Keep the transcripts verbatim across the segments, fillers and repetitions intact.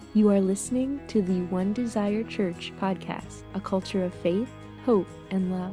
You are listening to the One Desire Church podcast, a culture of faith, hope, and love.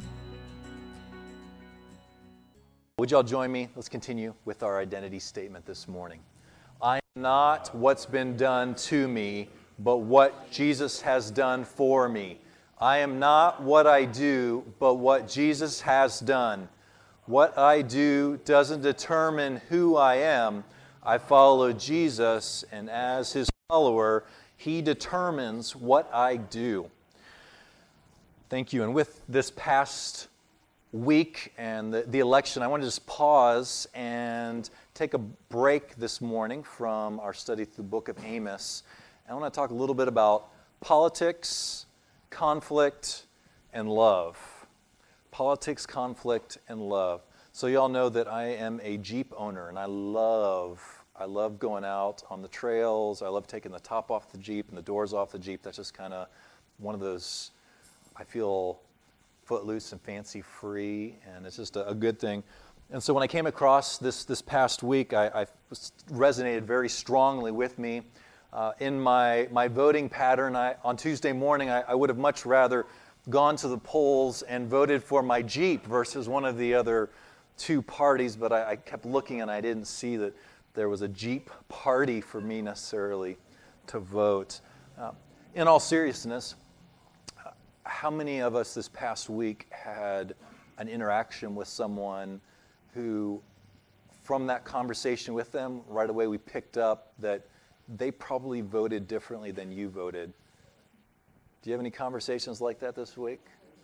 Would y'all join me? Let's continue with our identity statement this morning. I am not what's been done to me, but what Jesus has done for me. I am not what I do, but what Jesus has done. What I do doesn't determine who I am. I follow Jesus, and as His follower, He determines what I do. Thank you. And with this past week and the, the election, I want to just pause and take a break this morning from our study through the book of Amos. I want to talk a little bit about politics, conflict, and love. Politics, conflict, and love. So you all know that I am a Jeep owner, and I love, I love going out on the trails. I love taking the top off the Jeep and the doors off the Jeep. That's just kind of one of those, I feel footloose and fancy-free, and it's just a, a good thing. And so when I came across this this past week, I, I was, resonated very strongly with me. Uh, in my, my voting pattern, I, on Tuesday morning, I, I would have much rather gone to the polls and voted for my Jeep versus one of the other two parties, but I, I kept looking and I didn't see that there was a Jeep party for me necessarily to vote. Uh, in all seriousness, uh, how many of us this past week had an interaction with someone who, from that conversation with them, right away we picked up that they probably voted differently than you voted? Do you have any conversations like that this week?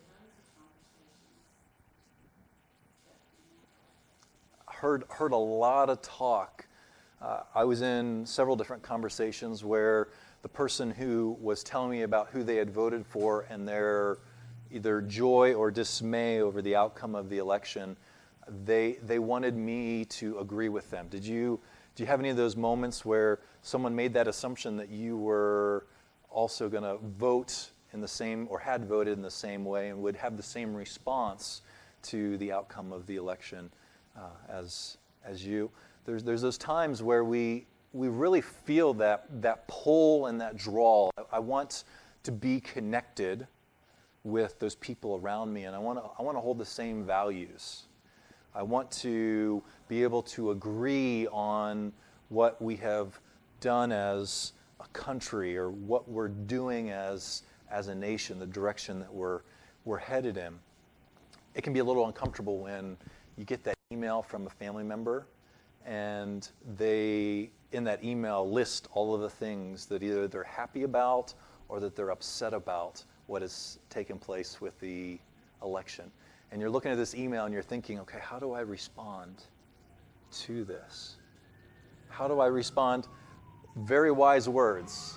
Heard heard a lot of talk. Uh, I was in several different conversations where the person who was telling me about who they had voted for and their either joy or dismay over the outcome of the election, they they wanted me to agree with them. Did you do you have any of those moments where someone made that assumption that you were also going to vote in the same, or had voted in the same way, and would have the same response to the outcome of the election uh, as as you? There's there's those times where we we really feel that that pull and that draw. I, I want to be connected with those people around me, and I want to I want to hold the same values. I want to be able to agree on what we have done as a country, or what we're doing as as a nation, the direction that we're we're headed in. It can be a little uncomfortable when you get that email from a family member and they, in that email, list all of the things that either they're happy about or that they're upset about what has taken place with the election. And you're looking at this email and you're thinking, okay, how do I respond to this? How do I respond? Very wise words.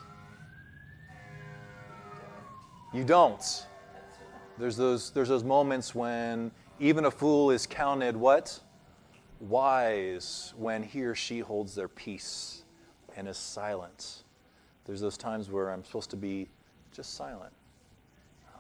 You don't. There's those there's those moments when even a fool is counted what? Wise, when he or she holds their peace and is silent. There's those times where I'm supposed to be just silent. Um,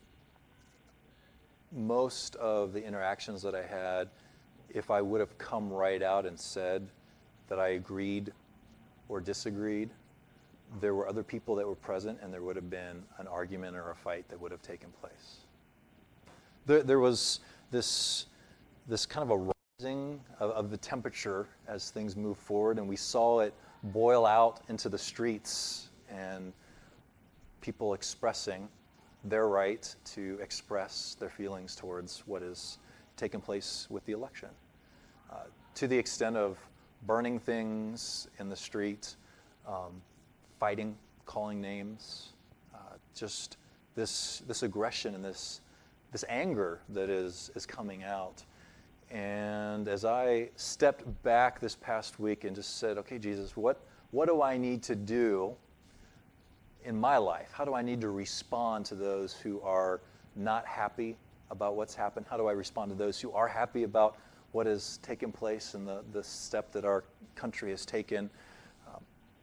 most of the interactions that I had, if I would have come right out and said that I agreed or disagreed, there were other people that were present, and there would have been an argument or a fight that would have taken place. There, there was this, this kind of a rising of, of the temperature as things move forward, and we saw it boil out into the streets, and people expressing their right to express their feelings towards what is taking place with the election. Uh, to the extent of burning things in the street, um, fighting, calling names, uh, just this this aggression and this this anger that is is coming out. And as I stepped back this past week and just said, okay, Jesus, what what do I need to do in my life? How do I need to respond to those who are not happy about what's happened? How do I respond to those who are happy about what has taken place and the, the step that our country has taken? Um,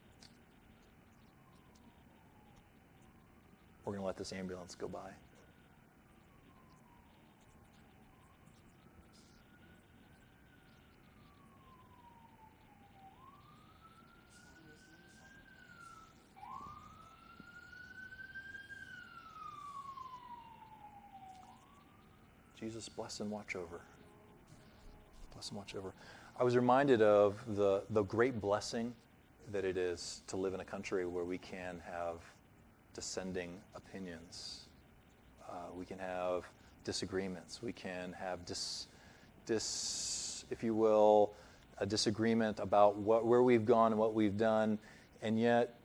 we're going to let this ambulance go by. Jesus, bless and watch over. Bless and watch over. I was reminded of the, the great blessing that it is to live in a country where we can have dissenting opinions. Uh, we can have disagreements. We can have dis, dis, if you will, a disagreement about what, where we've gone and what we've done, and yet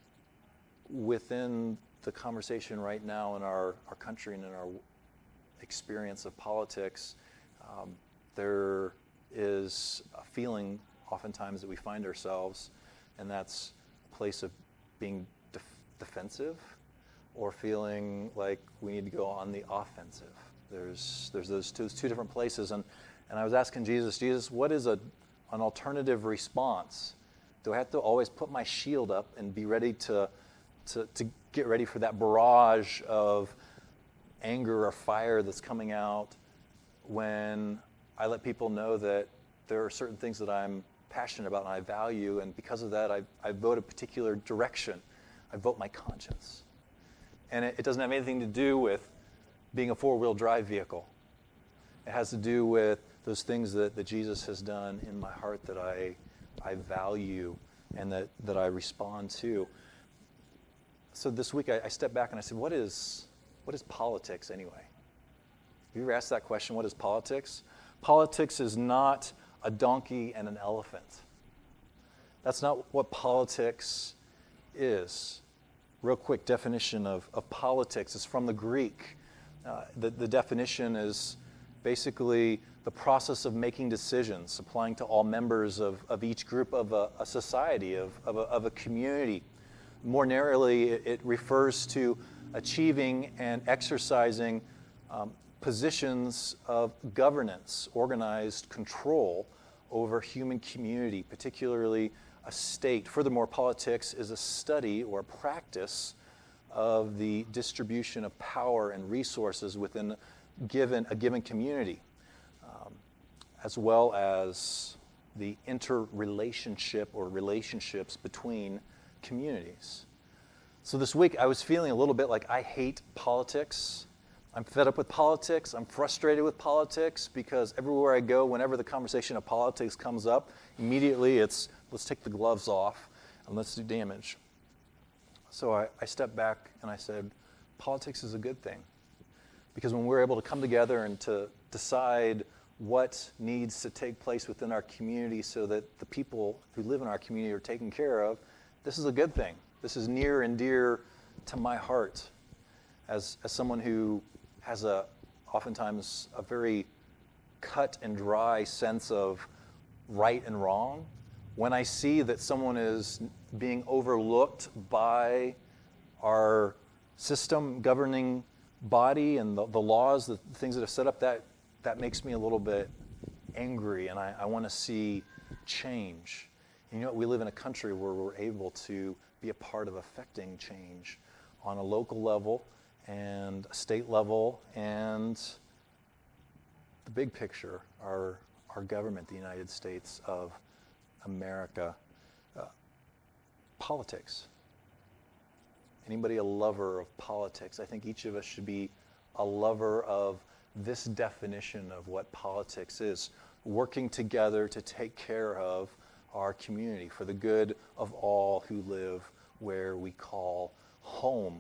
within the conversation right now in our, our country and in our experience of politics, um, there is a feeling oftentimes that we find ourselves, and that's a place of being def- defensive or feeling like we need to go on the offensive. There's there's those two, two different places, and, and I was asking Jesus, Jesus, what is a an alternative response? Do I have to always put my shield up and be ready to to, to get ready for that barrage of anger or fire that's coming out when I let people know that there are certain things that I'm passionate about and I value, and because of that, I, I vote a particular direction. I vote my conscience. And it, it doesn't have anything to do with being a four-wheel drive vehicle. It has to do with those things that, that Jesus has done in my heart that I, I value and that, that I respond to. So this week I, I stepped back and I said, what is, what is politics anyway? Have you ever asked that question, what is politics? Politics is not a donkey and an elephant. That's not what politics is. Real quick definition of, of politics is from the Greek. Uh, the, the definition is basically the process of making decisions, applying to all members of, of each group of a, a society, of, of, a, of a community. More narrowly, it, it refers to achieving and exercising um, positions of governance, organized control over human community, particularly a state. Furthermore, politics is a study or practice of the distribution of power and resources within given, a given community, um, as well as the interrelationship or relationships between communities. So this week I was feeling a little bit like I hate politics. I'm fed up with politics. I'm frustrated with politics because everywhere I go, whenever the conversation of politics comes up, immediately it's, let's take the gloves off and let's do damage. So I, I stepped back and I said, politics is a good thing. Because when we're able to come together and to decide what needs to take place within our community so that the people who live in our community are taken care of, this is a good thing. This is near and dear to my heart as, as someone who has a oftentimes a very cut and dry sense of right and wrong. When I see that someone is being overlooked by our system governing body and the, the laws, the things that have set up, that that makes me a little bit angry, and I, I want to see change. And you know what? We live in a country where we're able to be a part of affecting change on a local level and a state level and the big picture, our our government, the United States of America. Uh, politics. Anybody a lover of politics? I think each of us should be a lover of this definition of what politics is. Working together to take care of our community for the good of all who live where we call home.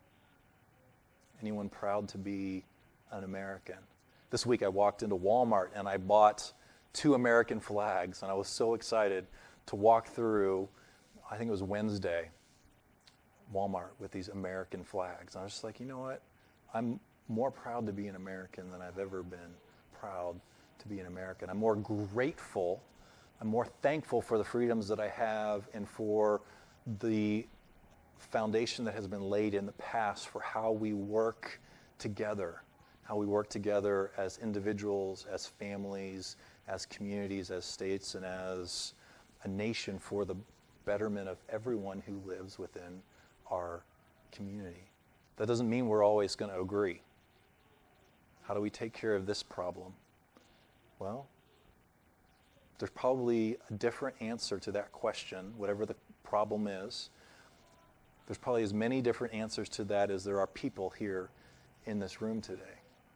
Anyone proud to be an American? This week I walked into Walmart and I bought two American flags, and I was so excited to walk through, I think it was Wednesday, Walmart with these American flags. And I was just like, you know what? I'm more proud to be an American than I've ever been proud to be an American. I'm more grateful, I'm more thankful for the freedoms that I have and for the foundation that has been laid in the past for how we work together, how we work together as individuals, as families, as communities, as states, and as a nation for the betterment of everyone who lives within our community. That doesn't mean we're always going to agree. How do we take care of this problem? Well, there's probably a different answer to that question, whatever the problem is. There's probably as many different answers to that as there are people here in this room today.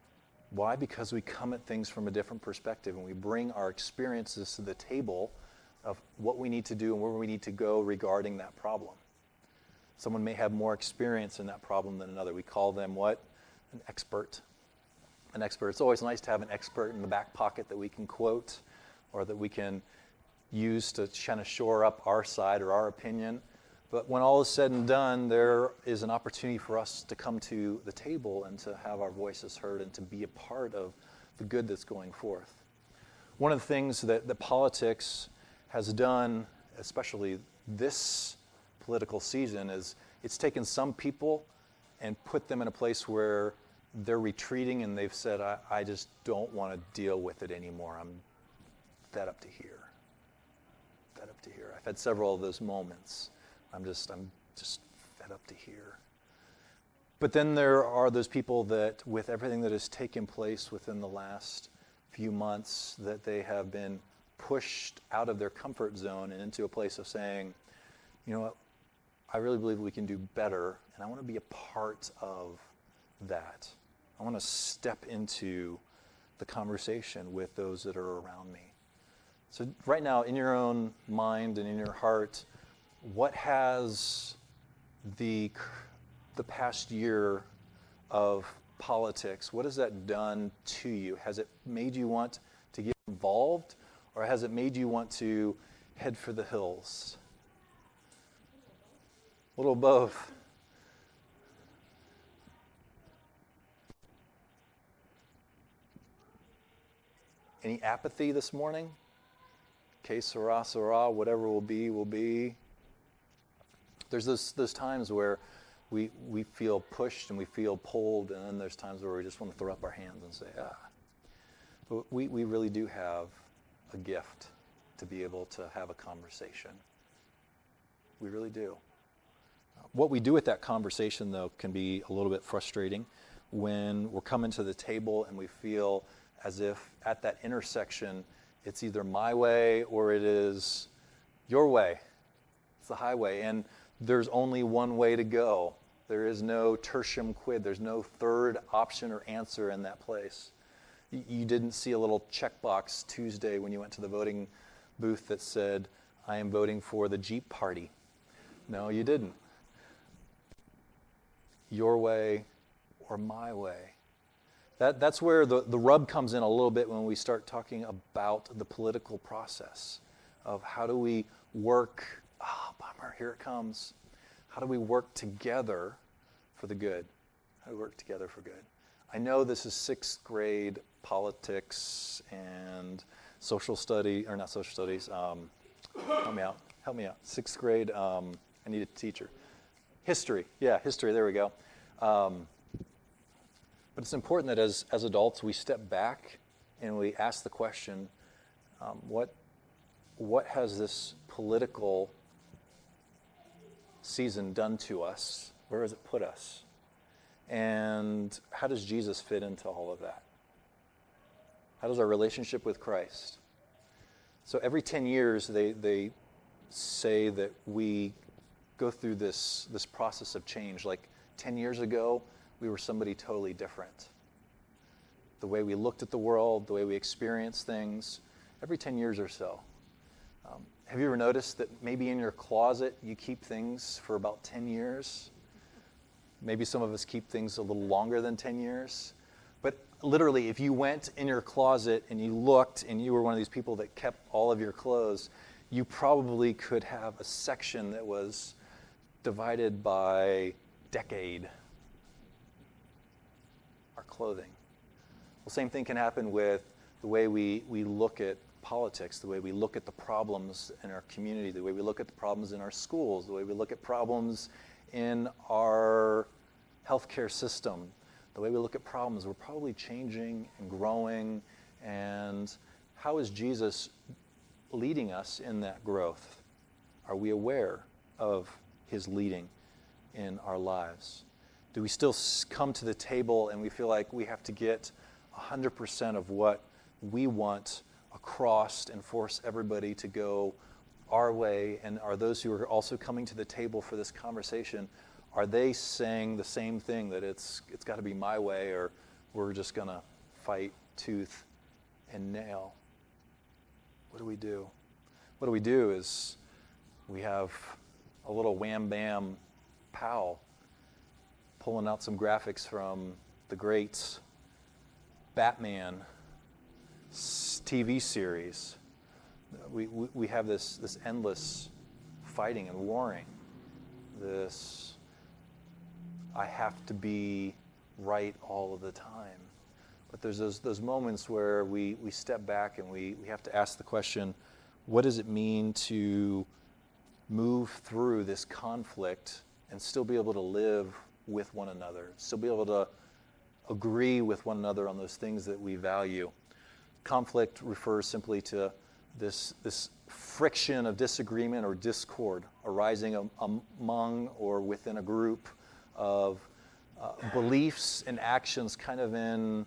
Why? Because we come at things from a different perspective, and we bring our experiences to the table of what we need to do and where we need to go regarding that problem. Someone may have more experience in that problem than another. We call them what? An expert. An expert. It's always nice to have an expert in the back pocket that we can quote or that we can use to kind of shore up our side or our opinion. But when all is said and done, there is an opportunity for us to come to the table and to have our voices heard and to be a part of the good that's going forth. One of the things that, that politics has done, especially this political season, is it's taken some people and put them in a place where they're retreating and they've said, I, I just don't want to deal with it anymore. I'm fed up to here. Fed up to here. I've had several of those moments. I'm just, I'm just fed up to here. But then there are those people that, with everything that has taken place within the last few months, that they have been pushed out of their comfort zone and into a place of saying, you know what, I really believe we can do better, and I want to be a part of that. I want to step into the conversation with those that are around me. So right now, in your own mind and in your heart, what has the the past year of politics, what has that done to you? Has it made you want to get involved, or has it made you want to head for the hills? A little both. Any apathy this morning? Que sera, sera, whatever will be, will be. There's those, those times where we we feel pushed and we feel pulled, and then there's times where we just want to throw up our hands and say, ah. But we, we really do have a gift to be able to have a conversation. We really do. What we do with that conversation, though, can be a little bit frustrating when we're coming to the table and we feel as if at that intersection it's either my way or it is your way. It's the highway, and there's only one way to go. There is no tertium quid. There's no third option or answer in that place. You didn't see a little checkbox Tuesday when you went to the voting booth that said, I am voting for the Jeep Party. No, you didn't. Your way or my way. That, that's where the, the rub comes in a little bit when we start talking about the political process of how do we work, ah, oh, bummer, here it comes. How do we work together for the good? How do we work together for good? I know this is sixth grade politics and social study, or not social studies, um, help me out, help me out. Sixth grade, um, I need a teacher. History, yeah, history, there we go. Um, but it's important that as, as adults we step back and we ask the question, um, what, what has this political season done to us? Where has it put us? And how does Jesus fit into all of that? How does our relationship with Christ? So every ten years they, they say that we go through this, this process of change. Like ten years ago, we were somebody totally different. The way we looked at the world, the way we experienced things, every ten years or so. Um, have you ever noticed that maybe in your closet you keep things for about ten years? Maybe some of us keep things a little longer than ten years. But literally, if you went in your closet and you looked and you were one of these people that kept all of your clothes, you probably could have a section that was divided by decade. Our clothing. Well, same thing can happen with the way we, we look at politics, the way we look at the problems in our community, the way we look at the problems in our schools, the way we look at problems in our healthcare system, the way we look at problems. We're probably changing and growing. And how is Jesus leading us in that growth? Are we aware of his leading in our lives? Do we still come to the table and we feel like we have to get one hundred percent of what we want across and force everybody to go our way? And are those who are also coming to the table for this conversation, are they saying the same thing, that it's it's got to be my way, or we're just going to fight tooth and nail. What do we do? What do we do is we have a little wham bam pow pulling out some graphics from the great Batman T V series. We, we, we have this, this endless fighting and warring. This, I have to be right all of the time. But there's those, those moments where we, we step back and we, we have to ask the question, what does it mean to move through this conflict and still be able to live with one another, still be able to agree with one another on those things that we value? Conflict refers simply to this, this friction of disagreement or discord arising am, among or within a group of uh, beliefs and actions kind of in,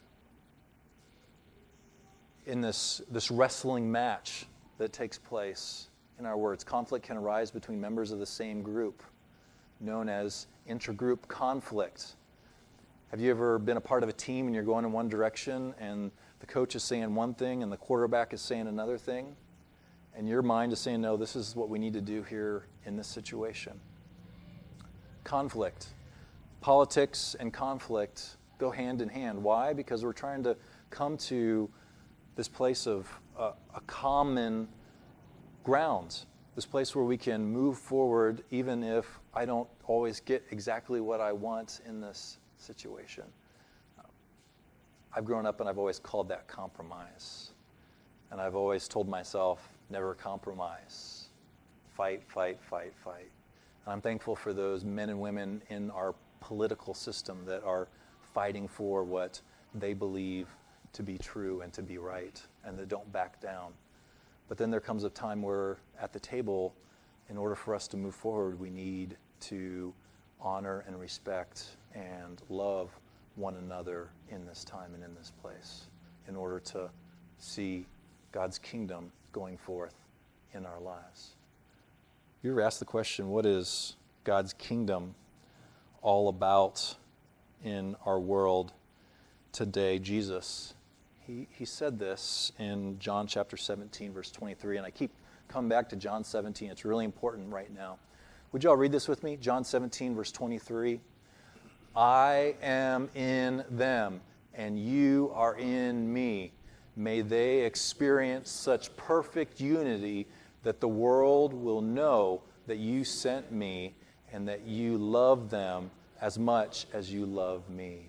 in this, this wrestling match that takes place in our words. Conflict can arise between members of the same group, known as intergroup conflict. Have you ever been a part of a team and you're going in one direction and the coach is saying one thing and the quarterback is saying another thing? And your mind is saying, no, this is what we need to do here in this situation. Conflict. Politics and conflict go hand in hand. Why? Because we're trying to come to this place of uh, a common ground, this place where we can move forward even if I don't always get exactly what I want in this situation. I've grown up and I've always called that compromise. And I've always told myself, never compromise. Fight, fight, fight, fight. And I'm thankful for those men and women in our political system that are fighting for what they believe to be true and to be right, and that don't back down. But then there comes a time where at the table, in order for us to move forward, we need to honor and respect and love one another in this time and in this place in order to see God's kingdom going forth in our lives. You ever ask the question, what is God's kingdom all about in our world today? Jesus, he, he said this in John chapter seventeen, verse twenty-three, and I keep coming back to John seventeen. It's really important right now. Would you all read this with me? John seventeen, verse twenty-three. I am in them, and you are in me. May they experience such perfect unity that the world will know that you sent me and that you love them as much as you love me.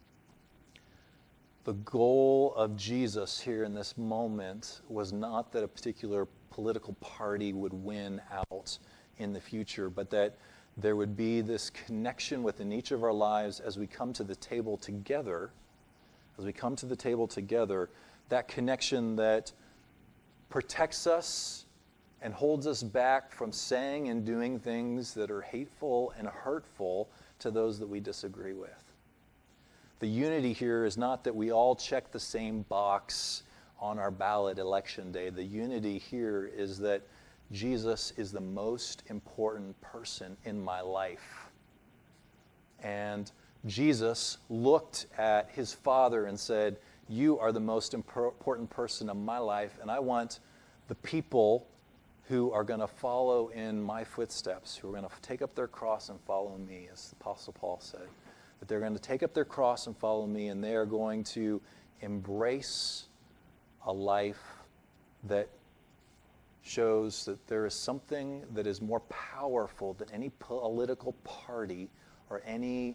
The goal of Jesus here in this moment was not that a particular political party would win out in the future, but that there would be this connection within each of our lives as we come to the table together, as we come to the table together, that connection that protects us and holds us back from saying and doing things that are hateful and hurtful to those that we disagree with. The unity here is not that we all check the same box on our ballot election day. The unity here is that Jesus is the most important person in my life. And Jesus looked at his Father and said, you are the most important person in my life, and I want the people who are going to follow in my footsteps, who are going to take up their cross and follow me, as the Apostle Paul said. That they're going to take up their cross and follow me, and they are going to embrace a life that shows that there is something that is more powerful than any political party or any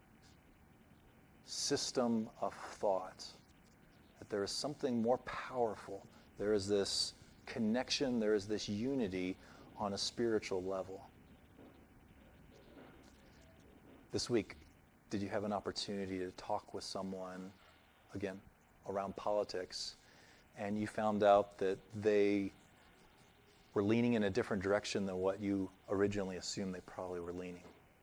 system of thought. That there is something more powerful. There is this connection, there is this unity on a spiritual level. This week, did you have an opportunity to talk with someone, again, around politics, and you found out that they were leaning in a different direction than what you originally assumed they probably were leaning?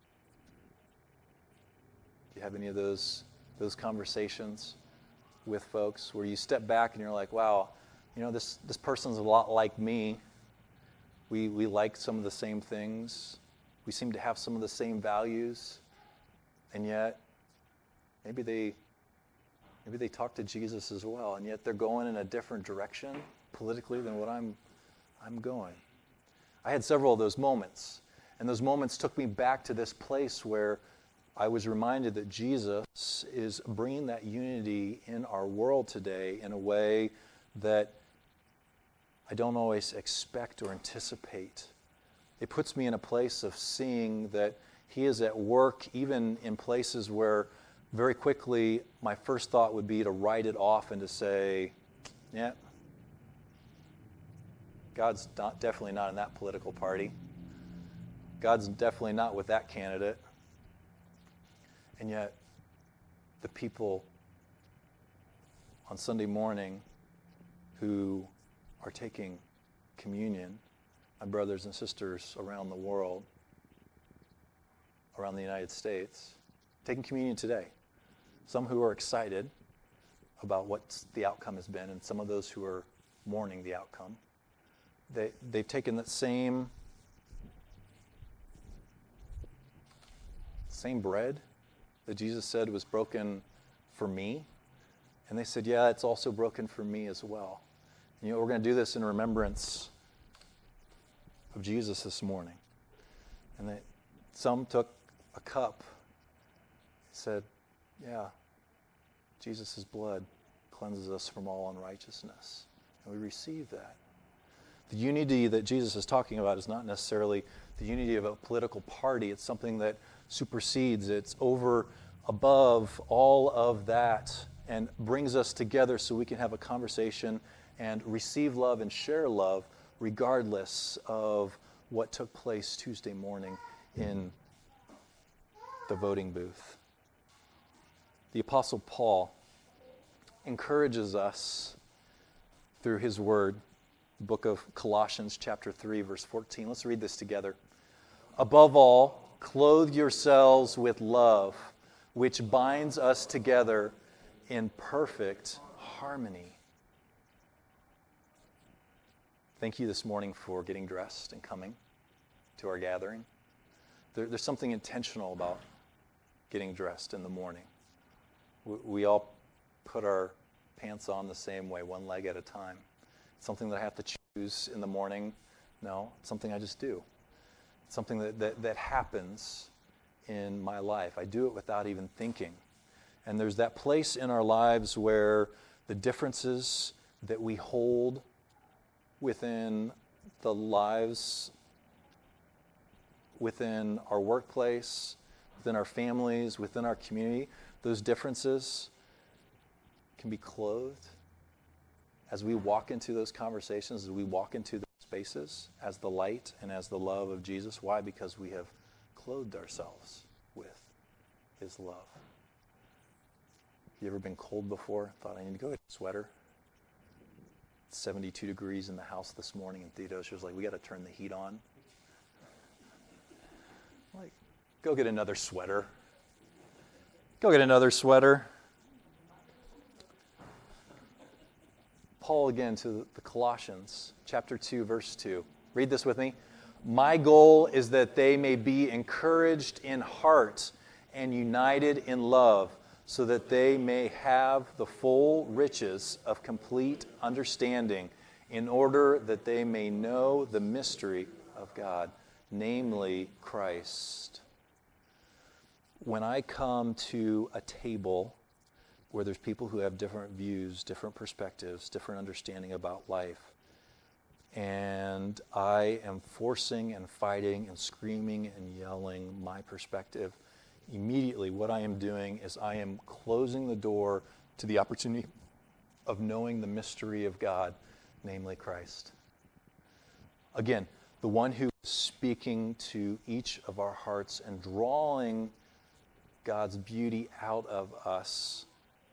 Do you have any of those those conversations with folks where you step back and you're like, wow, you know, this, this person's a lot like me. We, we like some of the same things. We seem to have some of the same values. And yet, maybe they Maybe they talk to Jesus as well, and yet they're going in a different direction politically than what I'm, I'm going. I had several of those moments, and those moments took me back to this place where I was reminded that Jesus is bringing that unity in our world today in a way that I don't always expect or anticipate. It puts me in a place of seeing that he is at work even in places where very quickly my first thought would be to write it off and to say, yeah, God's not, definitely not in that political party. God's definitely not with that candidate. And yet, the people on Sunday morning who are taking communion, my brothers and sisters around the world, around the United States, taking communion today. Some who are excited about what the outcome has been, and some of those who are mourning the outcome. They, they've taken that same, same bread that Jesus said was broken for me, and they said, yeah, it's also broken for me as well. And, you know, we're going to do this in remembrance of Jesus this morning. And they, some took a cup, said, yeah, Jesus' blood cleanses us from all unrighteousness. And we receive that. The unity that Jesus is talking about is not necessarily the unity of a political party. It's something that supersedes, it's over, above all of that, and brings us together so we can have a conversation and receive love and share love regardless of what took place Tuesday morning in the voting booth. The Apostle Paul encourages us through his word, the book of Colossians chapter three, verse fourteen. Let's read this together. Above all, clothe yourselves with love, which binds us together in perfect harmony. Thank you this morning for getting dressed and coming to our gathering. There, there's something intentional about getting dressed in the morning. We, we all put our pants on the same way, one leg at a time. It's something that I have to choose in the morning. No, it's something I just do. It's something that, that, that happens in my life. I do it without even thinking. And there's that place in our lives where the differences that we hold within the lives, within our workplace, within our families, within our community, those differences can be clothed as we walk into those conversations, as we walk into those spaces, as the light and as the love of Jesus. Why? Because we have clothed ourselves with his love. You ever been cold before? Thought, I need to go get a sweater. It's seventy-two degrees in the house this morning, and Theodosia was like, we got to turn the heat on. I'm like, go get another sweater. Go get another sweater. Paul again to the Colossians, chapter two, verse two. Read this with me. My goal is that they may be encouraged in heart and united in love, so that they may have the full riches of complete understanding, in order that they may know the mystery of God, namely Christ. When I come to a table where there's people who have different views, different perspectives, different understanding about life, and I am forcing and fighting and screaming and yelling my perspective, immediately what I am doing is I am closing the door to the opportunity of knowing the mystery of God, namely Christ. Again, the one who is speaking to each of our hearts and drawing God's beauty out of us,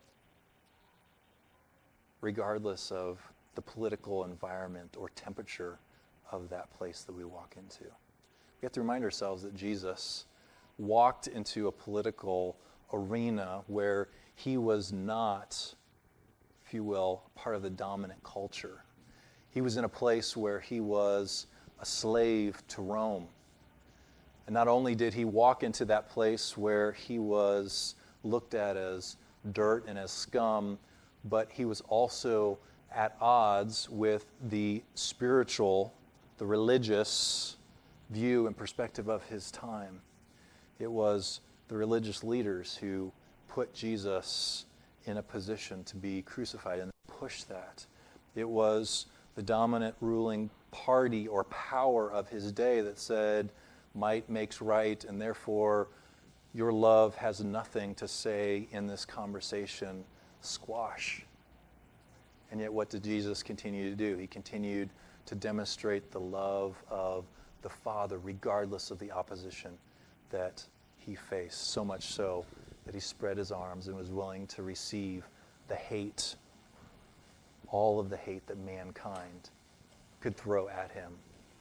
regardless of the political environment or temperature of that place that we walk into. We have to remind ourselves that Jesus walked into a political arena where he was not, if you will, part of the dominant culture. He was in a place where he was a slave to Rome. And not only did he walk into that place where he was looked at as dirt and as scum, but he was also at odds with the spiritual, the religious view and perspective of his time. It was the religious leaders who put Jesus in a position to be crucified and pushed that. It was the dominant ruling party or power of his day that said, might makes right, and therefore your love has nothing to say in this conversation. Squash. And yet what did Jesus continue to do? He continued to demonstrate the love of the Father regardless of the opposition that he faced, so much so that he spread his arms and was willing to receive the hate, all of the hate that mankind could throw at him.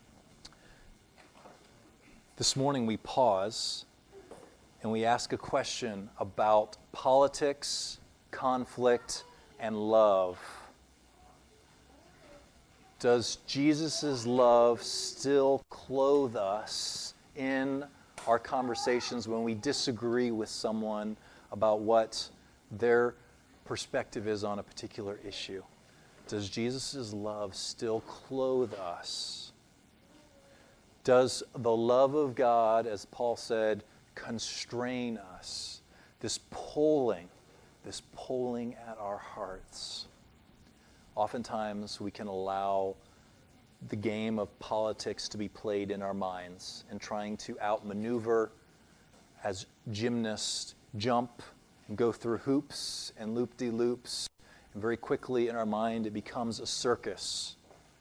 This morning we pause and we ask a question about politics, conflict, and love. Does Jesus' love still clothe us in our conversations when we disagree with someone about what their perspective is on a particular issue? Does Jesus' love still clothe us? Does the love of God, as Paul said, constrain us? This pulling, this pulling at our hearts. Oftentimes we can allow the game of politics to be played in our minds and trying to outmaneuver as gymnasts jump and go through hoops and loop-de-loops. And very quickly in our mind it becomes a circus.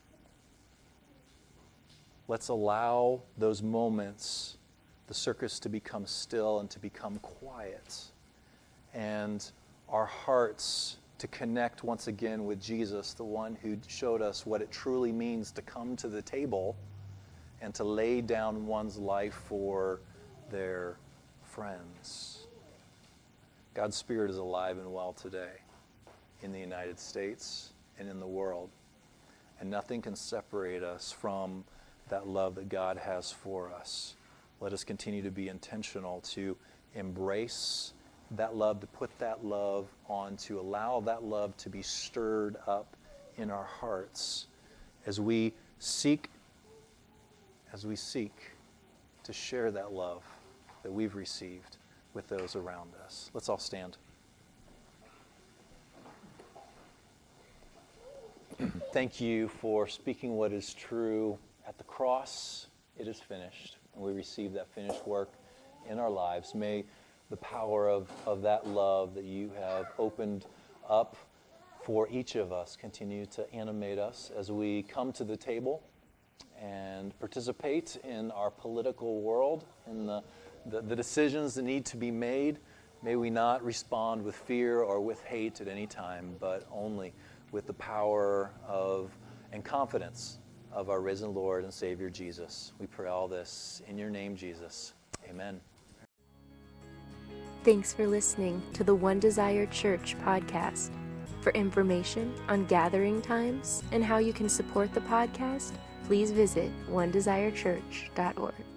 Let's allow those moments, the circus, to become still and to become quiet. And our hearts to connect once again with Jesus, the one who showed us what it truly means to come to the table and to lay down one's life for their friends. God's Spirit is alive and well today in the United States and in the world. And nothing can separate us from that love that God has for us. Let us continue to be intentional to embrace that love, to put that love on, to allow that love to be stirred up in our hearts as we seek, as we seek to share that love that we've received with those around us. Let's all stand. Thank you for speaking what is true. At the cross, it is finished, and we receive that finished work in our lives. May the power of, of that love that you have opened up for each of us continue to animate us as we come to the table and participate in our political world, in the, the, the decisions that need to be made. May we not respond with fear or with hate at any time, but only with the power of and confidence of our risen Lord and Savior Jesus. We pray all this in your name, Jesus. Amen. Thanks for listening to the One Desire Church podcast. For information on gathering times and how you can support the podcast, please visit one desire church dot org.